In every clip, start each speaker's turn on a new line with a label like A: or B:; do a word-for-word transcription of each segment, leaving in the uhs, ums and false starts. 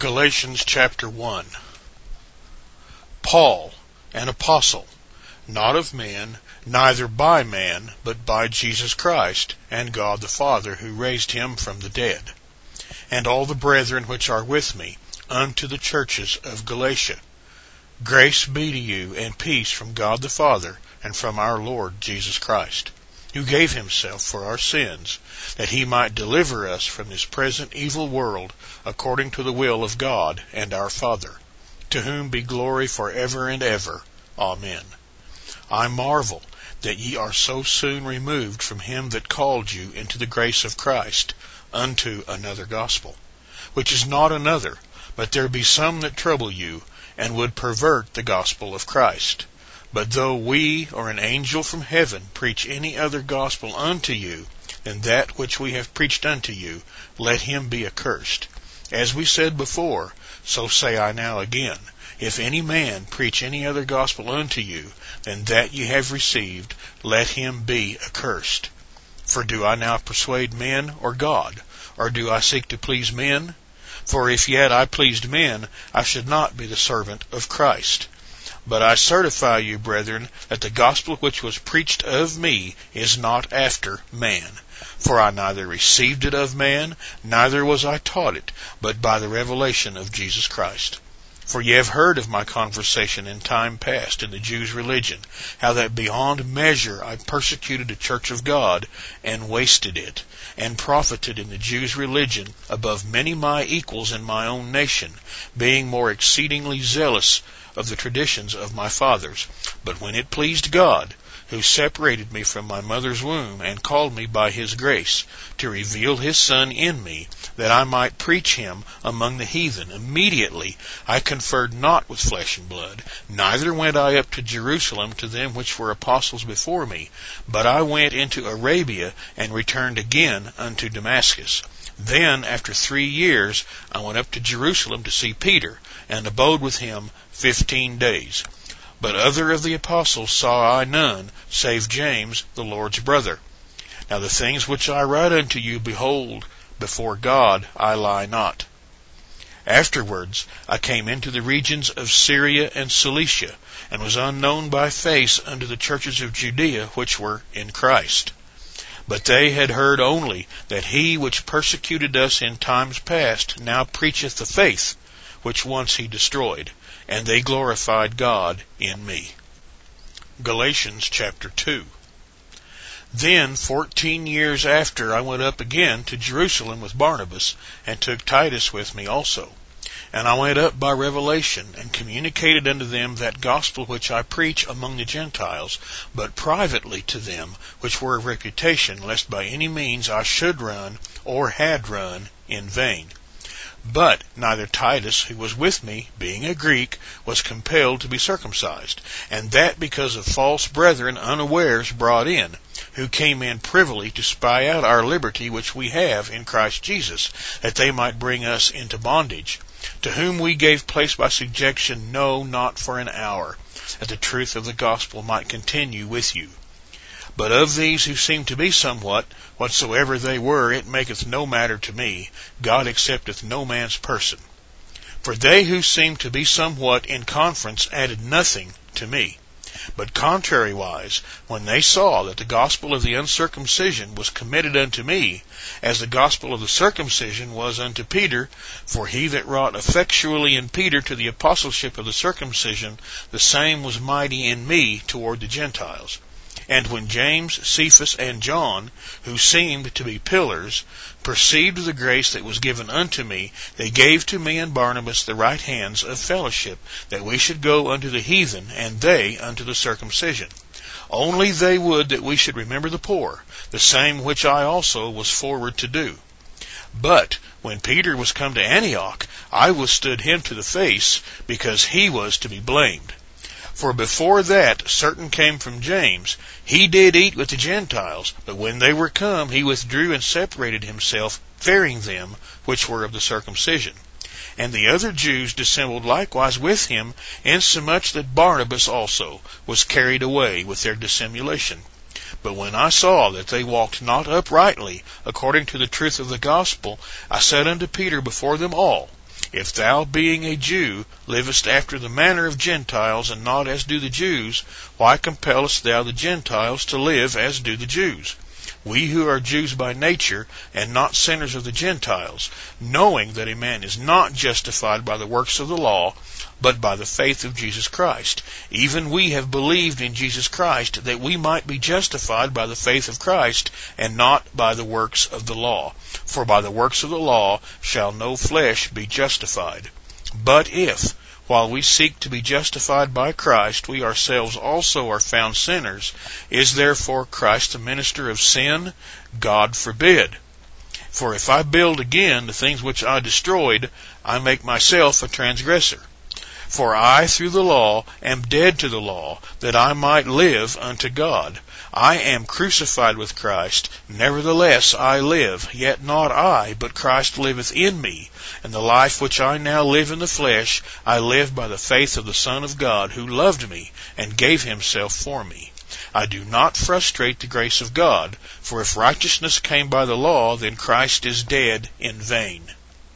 A: Galatians chapter one. Paul, an apostle, not of man, neither by man, but by Jesus Christ, and God the Father, who raised him from the dead, and all the brethren which are with me, unto the churches of Galatia. Grace be to you, and peace from God the Father, and from our Lord Jesus Christ, who gave himself for our sins, that he might deliver us from this present evil world, according to the will of God and our Father, to whom be glory for ever and ever. Amen. I marvel that ye are so soon removed from him that called you into the grace of Christ, unto another gospel, which is not another, but there be some that trouble you, and would pervert the gospel of Christ. But though we or an angel from heaven preach any other gospel unto you than that which we have preached unto you, let him be accursed. As we said before, so say I now again, if any man preach any other gospel unto you than that ye have received, let him be accursed. For do I now persuade men or God, or do I seek to please men? For if yet I pleased men, I should not be the servant of Christ. But I certify you, brethren, that the gospel which was preached of me is not after man. For I neither received it of man, neither was I taught it, but by the revelation of Jesus Christ. For ye have heard of my conversation in time past in the Jews' religion, how that beyond measure I persecuted the church of God, and wasted it, and profited in the Jews' religion above many my equals in my own nation, being more exceedingly zealous of the traditions of my fathers. But when it pleased God, who separated me from my mother's womb, and called me by his grace, to reveal his Son in me, that I might preach him among the heathen, immediately I conferred not with flesh and blood, neither went I up to Jerusalem to them which were apostles before me, but I went into Arabia, and returned again unto Damascus. Then, after three years, I went up to Jerusalem to see Peter, and abode with him fifteen days. But other of the apostles saw I none, save James, the Lord's brother. Now the things which I write unto you, behold, before God I lie not. Afterwards I came into the regions of Syria and Cilicia, and was unknown by face unto the churches of Judea which were in Christ. But they had heard only that he which persecuted us in times past now preacheth the faith which once he destroyed, and they glorified God in me. Galatians chapter two. Then fourteen years after I went up again to Jerusalem with Barnabas, and took Titus with me also. And I went up by revelation, and communicated unto them that gospel which I preach among the Gentiles, but privately to them which were of reputation, lest by any means I should run, or had run, in vain. But neither Titus, who was with me, being a Greek, was compelled to be circumcised, and that because of false brethren unawares brought in, who came in privily to spy out our liberty which we have in Christ Jesus, that they might bring us into bondage, to whom we gave place by subjection, no, not for an hour, that the truth of the gospel might continue with you. But of these who seem to be somewhat, whatsoever they were, it maketh no matter to me. God accepteth no man's person. For they who seemed to be somewhat in conference added nothing to me. But contrariwise, when they saw that the gospel of the uncircumcision was committed unto me, as the gospel of the circumcision was unto Peter, for he that wrought effectually in Peter to the apostleship of the circumcision, the same was mighty in me toward the Gentiles. And when James, Cephas, and John, who seemed to be pillars, perceived the grace that was given unto me, they gave to me and Barnabas the right hands of fellowship, that we should go unto the heathen, and they unto the circumcision. Only they would that we should remember the poor, the same which I also was forward to do. But when Peter was come to Antioch, I withstood him to the face, because he was to be blamed. For before that certain came from James. He did eat with the Gentiles, but when they were come, he withdrew and separated himself, fearing them which were of the circumcision. And the other Jews dissembled likewise with him, insomuch that Barnabas also was carried away with their dissimulation. But when I saw that they walked not uprightly, according to the truth of the gospel, I said unto Peter before them all, If thou, being a Jew, livest after the manner of Gentiles, and not as do the Jews, why compellest thou the Gentiles to live as do the Jews? We who are Jews by nature, and not sinners of the Gentiles, knowing that a man is not justified by the works of the law, but by the faith of Jesus Christ. Even we have believed in Jesus Christ, that we might be justified by the faith of Christ, and not by the works of the law. For by the works of the law shall no flesh be justified. But if, while we seek to be justified by Christ, we ourselves also are found sinners, is therefore Christ a minister of sin? God forbid. For if I build again the things which I destroyed, I make myself a transgressor. For I, through the law, am dead to the law, that I might live unto God. I am crucified with Christ. Nevertheless I live, yet not I, but Christ liveth in me. And the life which I now live in the flesh, I live by the faith of the Son of God, who loved me, and gave himself for me. I do not frustrate the grace of God, for if righteousness came by the law, then Christ is dead in vain.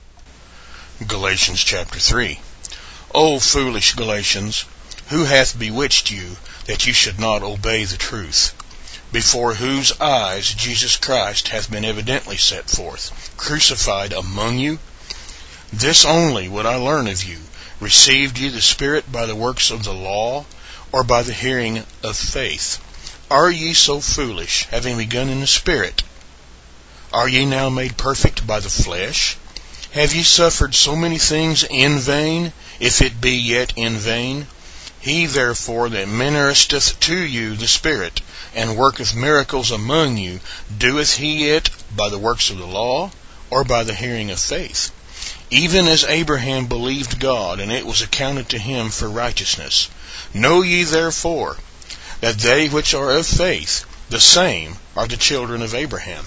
A: Galatians chapter three. O foolish Galatians, who hath bewitched you, that you should not obey the truth? Before whose eyes Jesus Christ hath been evidently set forth, crucified among you? This only would I learn of you. Received ye the Spirit by the works of the law, or by the hearing of faith? Are ye so foolish, having begun in the Spirit? Are ye now made perfect by the flesh? Have ye suffered so many things in vain, if it be yet in vain? He therefore that ministereth to you the Spirit, and worketh miracles among you, doeth he it by the works of the law, or by the hearing of faith? Even as Abraham believed God, and it was accounted to him for righteousness. Know ye therefore that they which are of faith, the same are the children of Abraham.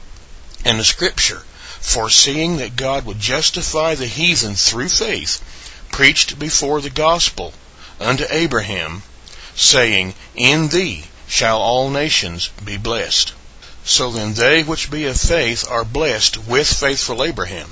A: And the Scripture, foreseeing that God would justify the heathen through faith, preached before the gospel unto Abraham, saying, In thee shall all nations be blessed. So then they which be of faith are blessed with faithful Abraham.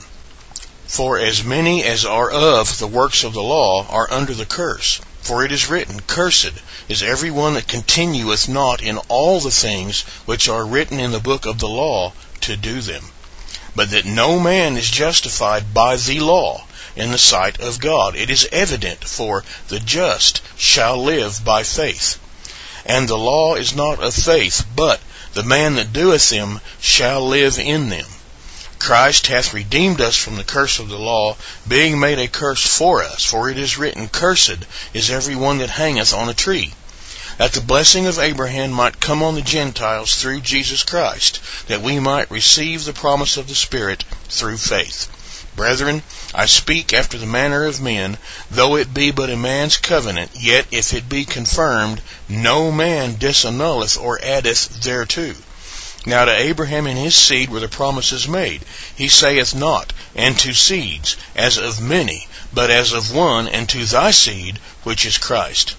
A: For as many as are of the works of the law are under the curse. For it is written, Cursed is every one that continueth not in all the things which are written in the book of the law to do them. But that no man is justified by the law in the sight of God. It is evident, for the just shall live by faith. And the law is not of faith, but the man that doeth them shall live in them. Christ hath redeemed us from the curse of the law, being made a curse for us. For it is written, Cursed is every one that hangeth on a tree, that the blessing of Abraham might come on the Gentiles through Jesus Christ, that we might receive the promise of the Spirit through faith. Brethren, I speak after the manner of men, though it be but a man's covenant, yet if it be confirmed, no man disannulleth or addeth thereto. Now to Abraham and his seed were the promises made. He saith not, and to seeds, as of many, but as of one, and to thy seed, which is Christ.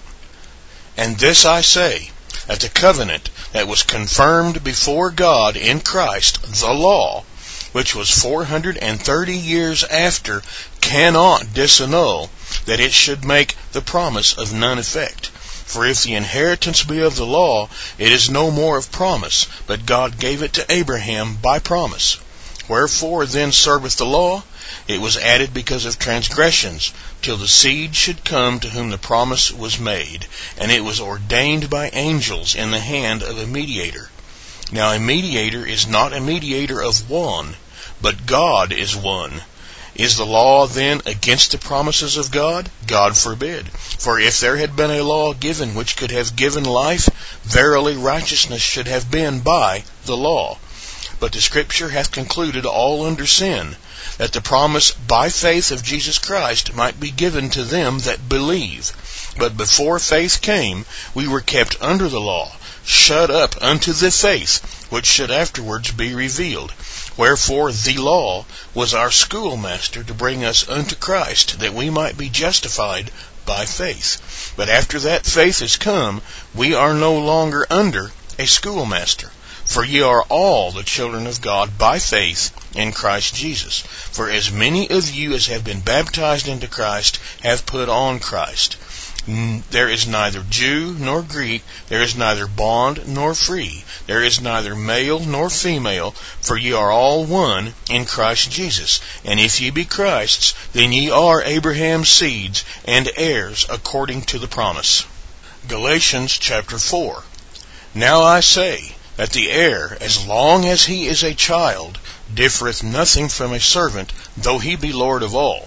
A: And this I say, that the covenant that was confirmed before God in Christ, the law, which was four hundred and thirty years after, cannot disannul, that it should make the promise of none effect. For if the inheritance be of the law, it is no more of promise, but God gave it to Abraham by promise. Wherefore then serveth the law? It was added because of transgressions, till the seed should come to whom the promise was made. And it was ordained by angels in the hand of a mediator. Now a mediator is not a mediator of one, but God is one. Is the law then against the promises of God? God forbid. For if there had been a law given which could have given life, verily righteousness should have been by the law. But the Scripture hath concluded all under sin, that the promise by faith of Jesus Christ might be given to them that believe. But before faith came, we were kept under the law, shut up unto the faith, which should afterwards be revealed. Wherefore the law was our schoolmaster to bring us unto Christ, that we might be justified by faith. But after that faith is come, we are no longer under a schoolmaster. For ye are all the children of God by faith in Christ Jesus. For as many of you as have been baptized into Christ have put on Christ. There is neither Jew nor Greek, there is neither bond nor free, there is neither male nor female, for ye are all one in Christ Jesus. And if ye be Christ's, then ye are Abraham's seeds and heirs according to the promise. Galatians chapter four. Now I say that the heir, as long as he is a child, differeth nothing from a servant, though he be Lord of all,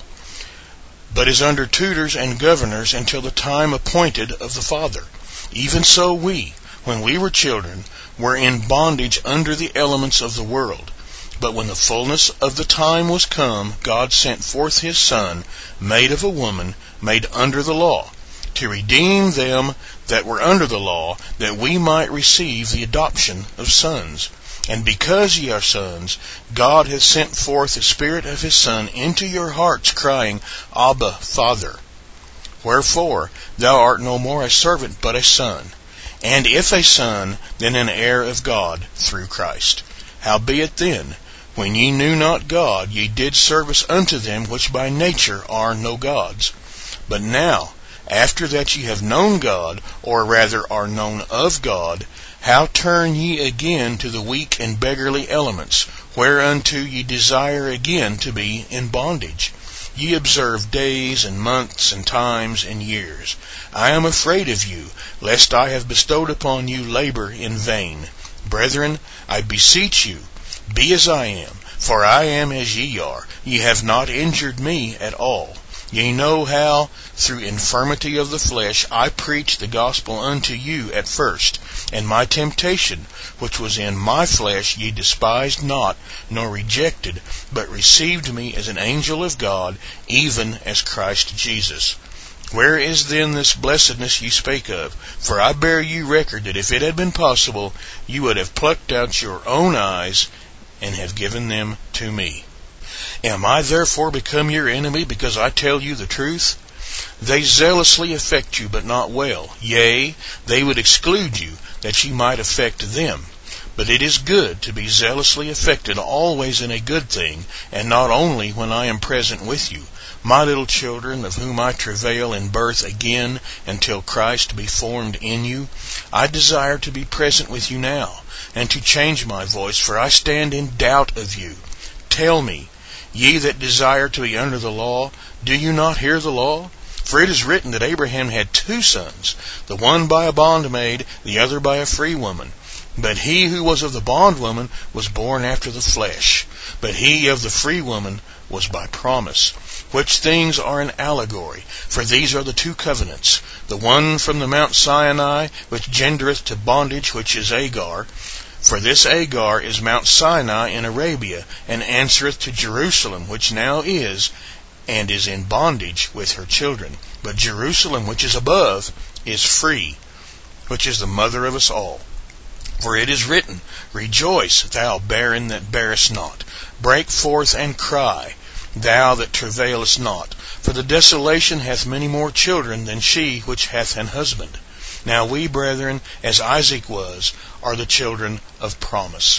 A: but is under tutors and governors until the time appointed of the Father. Even so we, when we were children, were in bondage under the elements of the world. But when the fullness of the time was come, God sent forth his Son, made of a woman, made under the law, to redeem them that were under the law, that we might receive the adoption of sons. And because ye are sons, God hath sent forth the Spirit of his Son into your hearts, crying, Abba, Father. Wherefore thou art no more a servant, but a son. And if a son, then an heir of God through Christ. Howbeit then, when ye knew not God, ye did service unto them which by nature are no gods. But now, after that ye have known God, or rather are known of God, how turn ye again to the weak and beggarly elements, whereunto ye desire again to be in bondage? Ye observe days and months and times and years. I am afraid of you, lest I have bestowed upon you labor in vain. Brethren, I beseech you, be as I am, for I am as ye are. Ye have not injured me at all. Ye know how, through infirmity of the flesh, I preached the gospel unto you at first. And my temptation, which was in my flesh, ye despised not, nor rejected, but received me as an angel of God, even as Christ Jesus. Where is then this blessedness ye spake of? For I bear you record that if it had been possible, you would have plucked out your own eyes, and have given them to me. Am I therefore become your enemy, because I tell you the truth? They zealously affect you, but not well. Yea, they would exclude you, that ye might affect them. But it is good to be zealously affected always in a good thing, and not only when I am present with you. My little children, of whom I travail in birth again, until Christ be formed in you, I desire to be present with you now, and to change my voice, for I stand in doubt of you. Tell me, ye that desire to be under the law, do you not hear the law? For it is written that Abraham had two sons, the one by a bondmaid, the other by a free woman. But he who was of the bondwoman was born after the flesh, but he of the free woman was by promise. Which things are an allegory, for these are the two covenants, the one from the Mount Sinai, which gendereth to bondage, which is Agar. For this Agar is Mount Sinai in Arabia, and answereth to Jerusalem, which now is, and is in bondage with her children. But Jerusalem, which is above, is free, which is the mother of us all. For it is written, Rejoice, thou barren that bearest not. Break forth and cry, thou that travailest not. For the desolation hath many more children than she which hath an husband. Now we, brethren, as Isaac was, are the children of promise.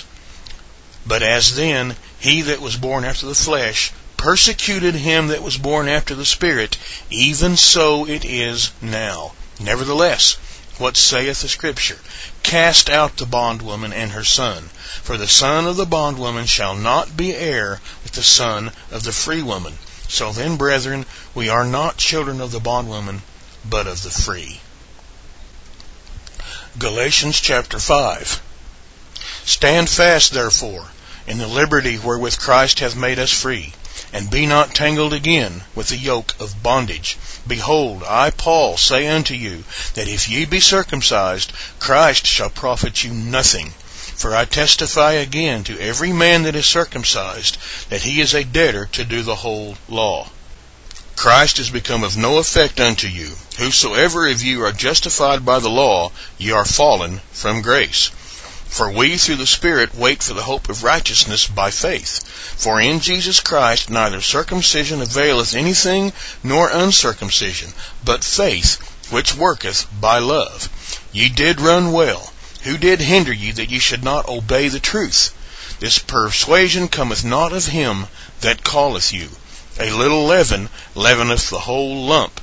A: But as then he that was born after the flesh persecuted him that was born after the Spirit, even so it is now. Nevertheless, what saith the Scripture? Cast out the bondwoman and her son, for the son of the bondwoman shall not be heir with the son of the free woman. So then, brethren, we are not children of the bondwoman, but of the free. Galatians chapter five. Stand fast, therefore, in the liberty wherewith Christ hath made us free, and be not tangled again with the yoke of bondage. Behold, I, Paul, say unto you, that if ye be circumcised, Christ shall profit you nothing. For I testify again to every man that is circumcised, that he is a debtor to do the whole law. Christ is become of no effect unto you. Whosoever of you are justified by the law, ye are fallen from grace. For we through the Spirit wait for the hope of righteousness by faith. For in Jesus Christ neither circumcision availeth anything, nor uncircumcision, but faith which worketh by love. Ye did run well. Who did hinder you that ye should not obey the truth? This persuasion cometh not of him that calleth you. A little leaven leaveneth the whole lump.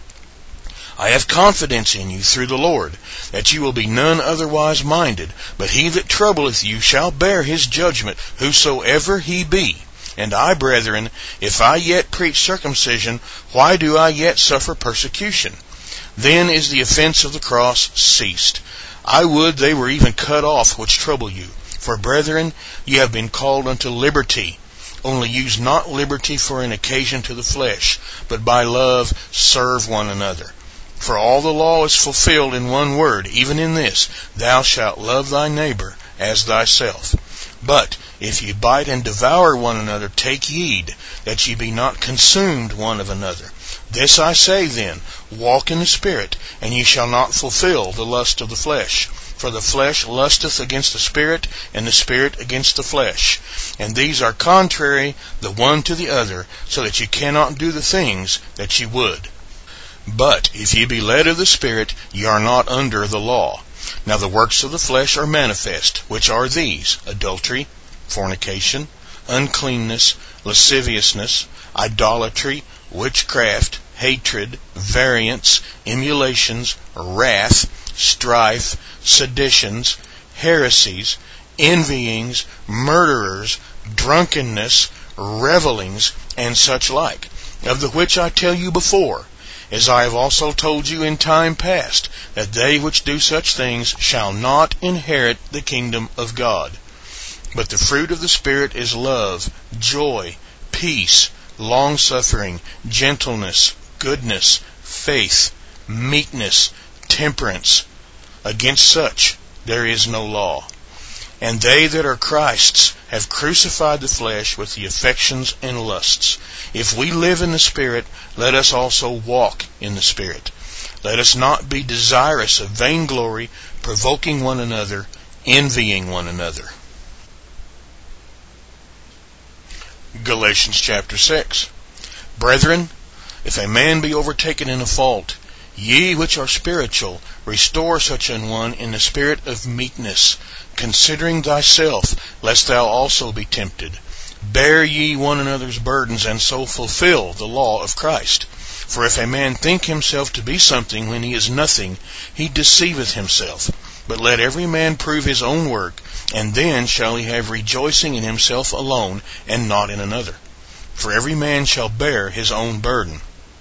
A: I have confidence in you through the Lord, that you will be none otherwise minded, but he that troubleth you shall bear his judgment, whosoever he be. And I, brethren, if I yet preach circumcision, why do I yet suffer persecution? Then is the offense of the cross ceased. I would they were even cut off which trouble you. For, brethren, ye have been called unto liberty. Only use not liberty for an occasion to the flesh, but by love serve one another. For all the law is fulfilled in one word, even in this, thou shalt love thy neighbor as thyself. But if ye bite and devour one another, take heed that ye be not consumed one of another. This I say then, walk in the Spirit, and ye shall not fulfill the lust of the flesh. For the flesh lusteth against the Spirit, and the Spirit against the flesh. And these are contrary the one to the other, so that ye cannot do the things that ye would. But if ye be led of the Spirit, ye are not under the law. Now the works of the flesh are manifest, which are these: adultery, fornication, uncleanness, lasciviousness, idolatry, witchcraft, hatred, variance, emulations, wrath, strife, seditions, heresies, envyings, murderers, drunkenness, revellings, and such like, of the which I tell you before, as I have also told you in time past, that they which do such things shall not inherit the kingdom of God. But the fruit of the Spirit is love, joy, peace, long-suffering, gentleness, goodness, faith, meekness, temperance. Against such there is no law. And they that are Christ's have crucified the flesh with the affections and lusts. If we live in the Spirit, let us also walk in the Spirit. Let us not be desirous of vainglory, provoking one another, envying one another. Galatians chapter six. Brethren, if a man be overtaken in a fault, ye which are spiritual, restore such an one in the spirit of meekness, considering thyself, lest thou also be tempted. Bear ye one another's burdens, and so fulfill the law of Christ. For if a man think himself to be something when he is nothing, he deceiveth himself. But let every man prove his own work, and then shall he have rejoicing in himself alone, and not in another. For every man shall bear his own burden.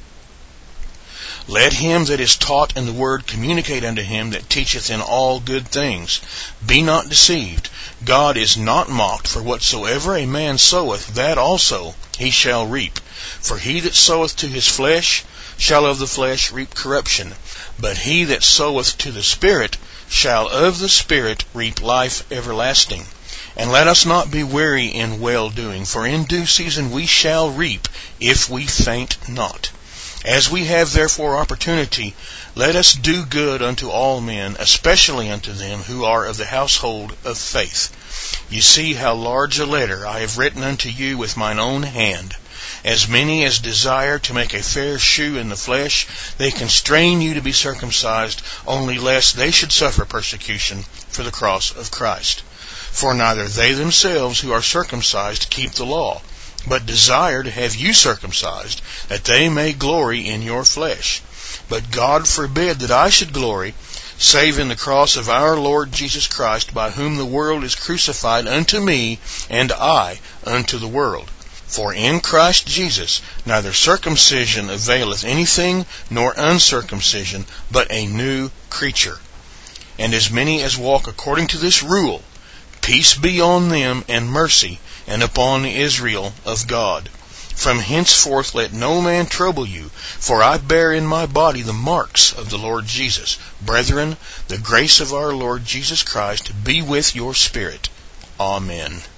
A: Let him that is taught in the word communicate unto him that teacheth in all good things. Be not deceived. God is not mocked, for whatsoever a man soweth, that also he shall reap. For he that soweth to his flesh shall of the flesh reap corruption. But he that soweth to the Spirit shall of the Spirit reap life everlasting. And let us not be weary in well-doing, for in due season we shall reap, if we faint not. As we have therefore opportunity, let us do good unto all men, especially unto them who are of the household of faith. You see how large a letter I have written unto you with mine own hand. As many as desire to make a fair shew in the flesh, they constrain you to be circumcised, only lest they should suffer persecution for the cross of Christ. For neither they themselves who are circumcised keep the law, but desire to have you circumcised, that they may glory in your flesh. But God forbid that I should glory, save in the cross of our Lord Jesus Christ, by whom the world is crucified unto me, and I unto the world. For in Christ Jesus neither circumcision availeth anything, nor uncircumcision, but a new creature. And as many as walk according to this rule, peace be on them, and mercy, and upon Israel of God. From henceforth let no man trouble you, for I bear in my body the marks of the Lord Jesus. Brethren, the grace of our Lord Jesus Christ be with your spirit. Amen.